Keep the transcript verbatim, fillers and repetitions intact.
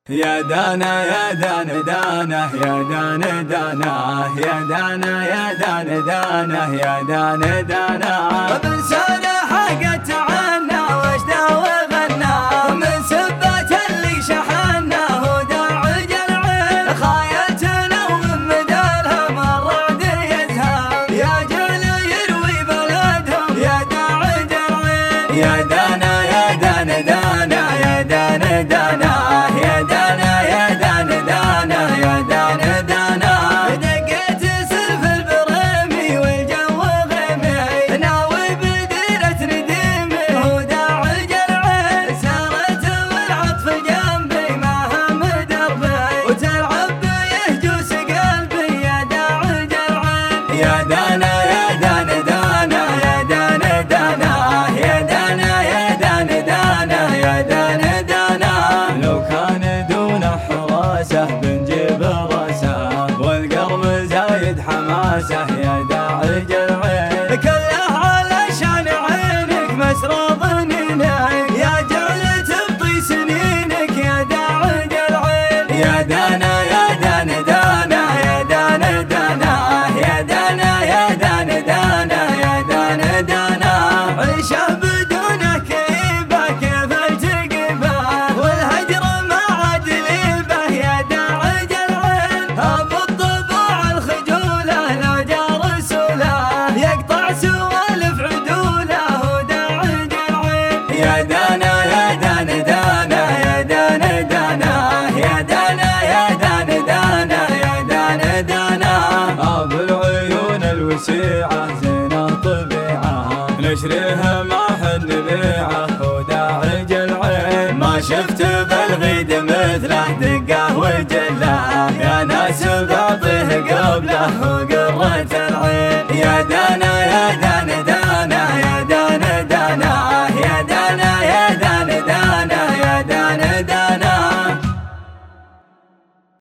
يا دانا يا دانا دانا يا دانا دانا يا دانا يا دانا دانا يا دانا دانا بنسانا حقت عنا وجدا وغنى من سبات اللي شحنا وداع الجلعين خايتنا ومن مدالها الرعد يزهر يا جل يروي بلدهم يا داع الجلعين يا دانا يا دانا دانا يا دانا دانا يا دانا يا دانا دانا يا دانا دانا دقيت سلف البريمي والجو غيمي ناوي بديرة نديمي وداع الجلعين سارت والعطف جنبي ما هم دربي وتلعب يهجوس قلبي يا داع الجلعين يا دانا يا دانا دانا يا دانا دانا يا دانا يا دانا دانا يا دانا دانا لو كان دون حراسه بنجيب راسه والقرم زايد حماسه يا داع الجلعين كله علشان عينك مسرى ظنينك يا جعل تبطي سنينك يا داع الجلعين يا دانا يا دانا دانا يا دانا دانا يا دانا يا دانا دانا يا دانا دانا عيشه بدونك كئيبه كيف التقيبه والهجر ما عاد ليبه يا داع الجلعين هب الطباع الخجوله لو جاء رسوله يقطع سوالف عدوله وداع الجلعين يا دانا يا دانا دانا يا دانا دانا يا دانا يا دانا دانا يا دانا دانا ابو العيون الوسيعه زينه طبيعه نشريها ما حد نبيعه وداع الجلعين ما شفت بالغيد مثله دقه وجله يا ناس بعطيه قبله